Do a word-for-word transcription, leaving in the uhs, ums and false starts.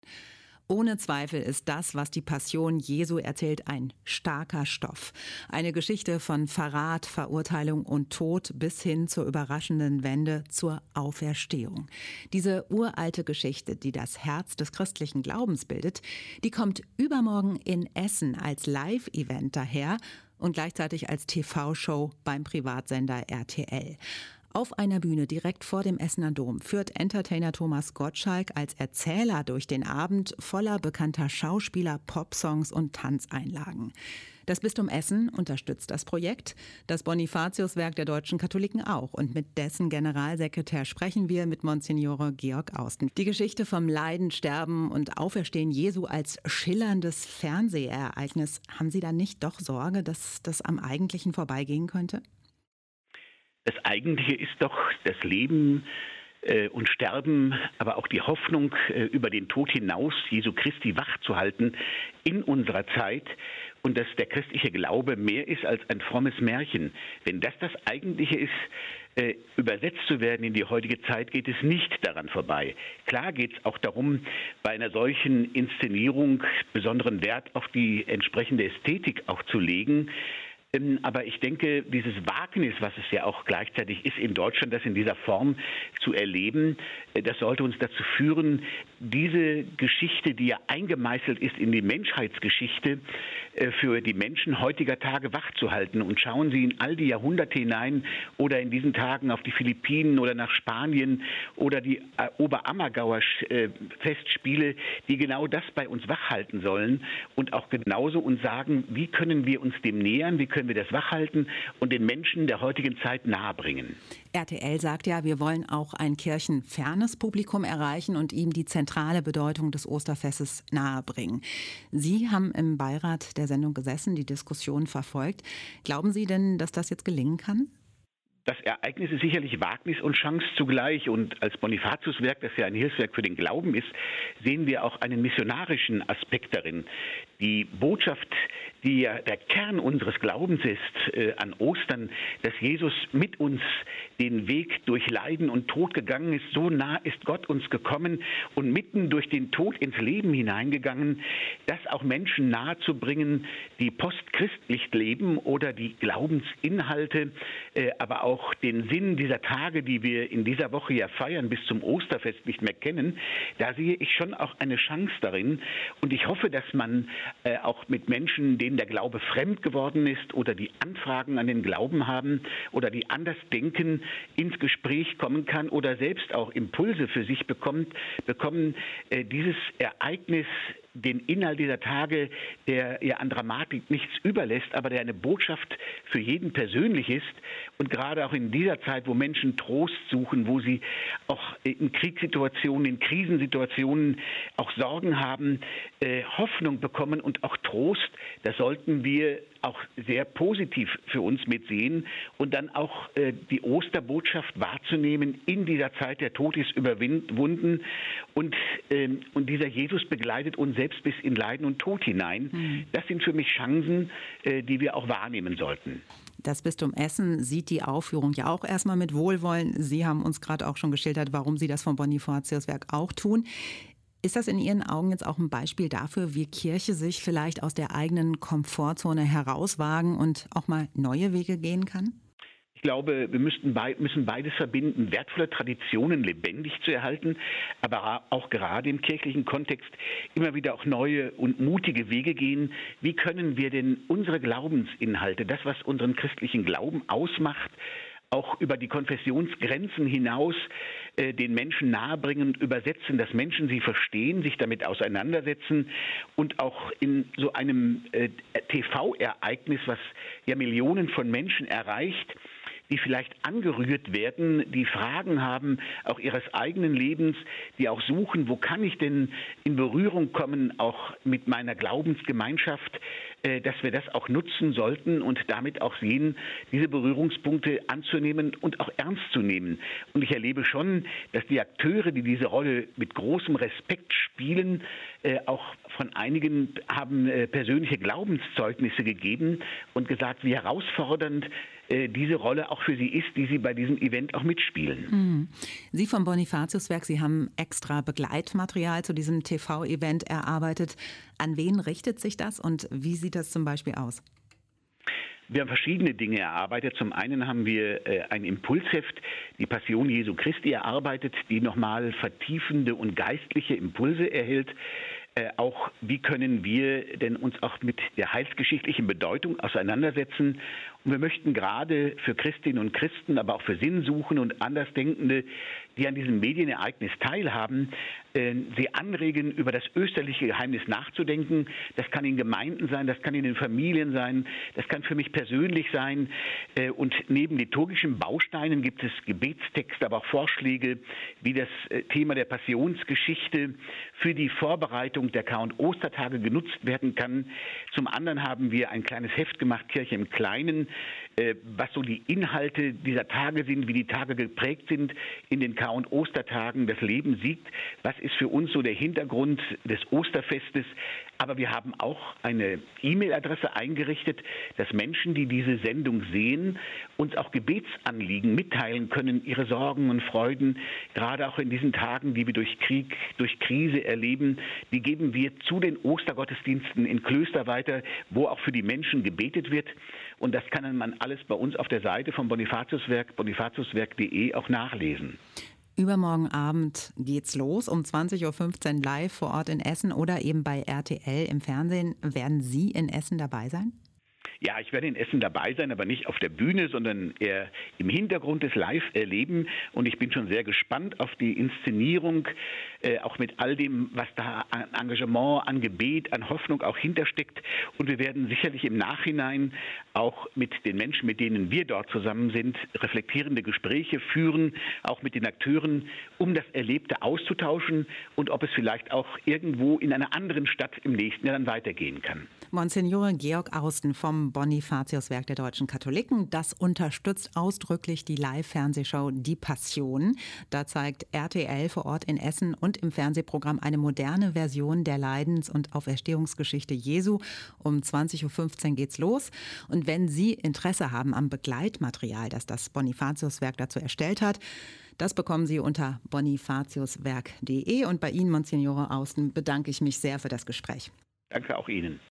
Ohne Zweifel ist das, was die Passion Jesu erzählt, ein starker Stoff. Eine Geschichte von Verrat, Verurteilung und Tod bis hin zur überraschenden Wende zur Auferstehung. Diese uralte Geschichte, die das Herz des christlichen Glaubens bildet, die kommt übermorgen in Essen als Live-Event daher und gleichzeitig als T V-Show beim Privatsender R T L. Auf einer Bühne direkt vor dem Essener Dom führt Entertainer Thomas Gottschalk als Erzähler durch den Abend voller bekannter Schauspieler, Popsongs und Tanzeinlagen. Das Bistum Essen unterstützt das Projekt, das Bonifatiuswerk der deutschen Katholiken auch. Und mit dessen Generalsekretär sprechen wir mit Monsignore Georg Austen. Die Geschichte vom Leiden, Sterben und Auferstehen Jesu als schillerndes Fernsehereignis. Haben Sie da nicht doch Sorge, dass das am Eigentlichen vorbeigehen könnte? Das Eigentliche ist doch das Leben äh, und Sterben, aber auch die Hoffnung, äh, über den Tod hinaus Jesu Christi wach zu halten in unserer Zeit und dass der christliche Glaube mehr ist als ein frommes Märchen. Wenn das das Eigentliche ist, äh, übersetzt zu werden in die heutige Zeit, geht es nicht daran vorbei. Klar geht es auch darum, bei einer solchen Inszenierung besonderen Wert auf die entsprechende Ästhetik auch zu legen. Aber ich denke, dieses Wagnis, was es ja auch gleichzeitig ist in Deutschland, das in dieser Form zu erleben, das sollte uns dazu führen, diese Geschichte, die ja eingemeißelt ist in die Menschheitsgeschichte, für die Menschen heutiger Tage wachzuhalten. Und schauen Sie in all die Jahrhunderte hinein oder in diesen Tagen auf die Philippinen oder nach Spanien oder die Oberammergauer Festspiele, die genau das bei uns wachhalten sollen und auch genauso uns sagen, wie können wir uns dem nähern, wie können wir das wachhalten und den Menschen der heutigen Zeit nahebringen. R T L sagt ja, wir wollen auch ein kirchenfernes Publikum erreichen und ihm die zentrale Bedeutung des Osterfestes nahebringen. Sie haben im Beirat der Sendung gesessen, die Diskussion verfolgt. Glauben Sie denn, dass das jetzt gelingen kann? Das Ereignis ist sicherlich Wagnis und Chance zugleich. Und als Bonifatiuswerk, das ja ein Hilfswerk für den Glauben ist, sehen wir auch einen missionarischen Aspekt darin. Die Botschaft, die ja der Kern unseres Glaubens ist äh, an Ostern, dass Jesus mit uns den Weg durch Leiden und Tod gegangen ist, so nah ist Gott uns gekommen und mitten durch den Tod ins Leben hineingegangen, das auch Menschen nahezubringen, die postchristlich leben oder die Glaubensinhalte, äh, aber auch auch den Sinn dieser Tage, die wir in dieser Woche ja feiern, bis zum Osterfest nicht mehr kennen, da sehe ich schon auch eine Chance darin. Und ich hoffe, dass man äh, auch mit Menschen, denen der Glaube fremd geworden ist oder die Anfragen an den Glauben haben oder die anders denken, ins Gespräch kommen kann oder selbst auch Impulse für sich bekommt, bekommen, äh, dieses Ereignis, den Inhalt dieser Tage, der ja an Dramatik nichts überlässt, aber der eine Botschaft für jeden persönlich ist und gerade auch in dieser Zeit, wo Menschen Trost suchen, wo sie auch in Kriegssituationen, in Krisensituationen auch Sorgen haben, äh, Hoffnung bekommen und auch Trost, das sollten wir auch sehr positiv für uns mitsehen und dann auch äh, die Osterbotschaft wahrzunehmen in dieser Zeit, der Tod ist überwunden und, äh, und dieser Jesus begleitet uns selbst bis in Leiden und Tod hinein. Mhm. Das sind für mich Chancen, äh, die wir auch wahrnehmen sollten. Das Bistum Essen sieht die Aufführung ja auch erstmal mit Wohlwollen. Sie haben uns gerade auch schon geschildert, warum Sie das vom Bonifatiuswerk auch tun. Ist das in Ihren Augen jetzt auch ein Beispiel dafür, wie Kirche sich vielleicht aus der eigenen Komfortzone herauswagen und auch mal neue Wege gehen kann? Ich glaube, wir müssten be- müssen beides verbinden, wertvolle Traditionen lebendig zu erhalten, aber auch gerade im kirchlichen Kontext immer wieder auch neue und mutige Wege gehen. Wie können wir denn unsere Glaubensinhalte, das, was unseren christlichen Glauben ausmacht, auch über die Konfessionsgrenzen hinaus äh, den Menschen nahebringen und übersetzen, dass Menschen sie verstehen, sich damit auseinandersetzen und auch in so einem äh, T V-Ereignis, was ja Millionen von Menschen erreicht, die vielleicht angerührt werden, die Fragen haben, auch ihres eigenen Lebens, die auch suchen, wo kann ich denn in Berührung kommen, auch mit meiner Glaubensgemeinschaft, äh, dass wir das auch nutzen sollten und damit auch sehen, diese Berührungspunkte anzunehmen und auch ernst zu nehmen. Und ich erlebe schon, dass die Akteure, die diese Rolle mit großem Respekt spielen, äh, auch von einigen haben äh, persönliche Glaubenszeugnisse gegeben und gesagt, wie herausfordernd äh, diese Rolle auch für sie ist, die sie bei diesem Event auch mitspielen. Mhm. Sie vom Bonifatiuswerk, Sie haben extra Begleitmaterial zu diesem T V-Event erarbeitet. An wen richtet sich das und wie sieht das zum Beispiel aus? Wir haben verschiedene Dinge erarbeitet. Zum einen haben wir äh, ein Impulsheft, die Passion Jesu Christi, erarbeitet, die nochmal vertiefende und geistliche Impulse erhält. Äh, auch wie können wir denn uns auch mit der heilsgeschichtlichen Bedeutung auseinandersetzen. Und wir möchten gerade für Christinnen und Christen, aber auch für Sinnsuchende und Andersdenkende, die an diesem Medienereignis teilhaben, äh, sie anregen, über das österliche Geheimnis nachzudenken. Das kann in Gemeinden sein, das kann in den Familien sein, das kann für mich persönlich sein. Äh, und neben liturgischen Bausteinen gibt es Gebetstexte, aber auch Vorschläge, wie das äh, Thema der Passionsgeschichte für die Vorbereitung der Kar- und Ostertage genutzt werden kann. Zum anderen haben wir ein kleines Heft gemacht, Kirche im Kleinen, äh, was so die Inhalte dieser Tage sind, wie die Tage geprägt sind in den Kar- und Ostertagen. Das Leben siegt. Was ist für uns so der Hintergrund des Osterfestes? Aber wir haben auch eine E-Mail-Adresse eingerichtet, dass Menschen, die diese Sendung sehen, uns auch Gebetsanliegen mitteilen können, ihre Sorgen und Freuden, gerade auch in diesen Tagen, die wir durch Krieg, durch Krise erleben. Die geben wir zu den Ostergottesdiensten in Klöster weiter, wo auch für die Menschen gebetet wird. Und das kann man alles bei uns auf der Seite vom Bonifatiuswerk, bonifatiuswerk punkt de auch nachlesen. Übermorgen Abend geht's los, um zwanzig Uhr fünfzehn live vor Ort in Essen oder eben bei R T L im Fernsehen. Werden Sie in Essen dabei sein? Ja, ich werde in Essen dabei sein, aber nicht auf der Bühne, sondern eher im Hintergrund des Live-Erleben. Und ich bin schon sehr gespannt auf die Inszenierung, äh, auch mit all dem, was da an Engagement, an Gebet, an Hoffnung auch hintersteckt. Und wir werden sicherlich im Nachhinein auch mit den Menschen, mit denen wir dort zusammen sind, reflektierende Gespräche führen, auch mit den Akteuren, um das Erlebte auszutauschen und ob es vielleicht auch irgendwo in einer anderen Stadt im nächsten Jahr dann weitergehen kann. Monsignore Georg Austen vom Bonifatiuswerk der Deutschen Katholiken. Das unterstützt ausdrücklich die Live-Fernsehshow Die Passion. Da zeigt R T L vor Ort in Essen und im Fernsehprogramm eine moderne Version der Leidens- und Auferstehungsgeschichte Jesu. Um zwanzig Uhr fünfzehn geht's los. Und wenn Sie Interesse haben am Begleitmaterial, das das Bonifatiuswerk dazu erstellt hat, das bekommen Sie unter bonifatiuswerk punkt de. Und bei Ihnen, Monsignore Austen, bedanke ich mich sehr für das Gespräch. Danke auch Ihnen.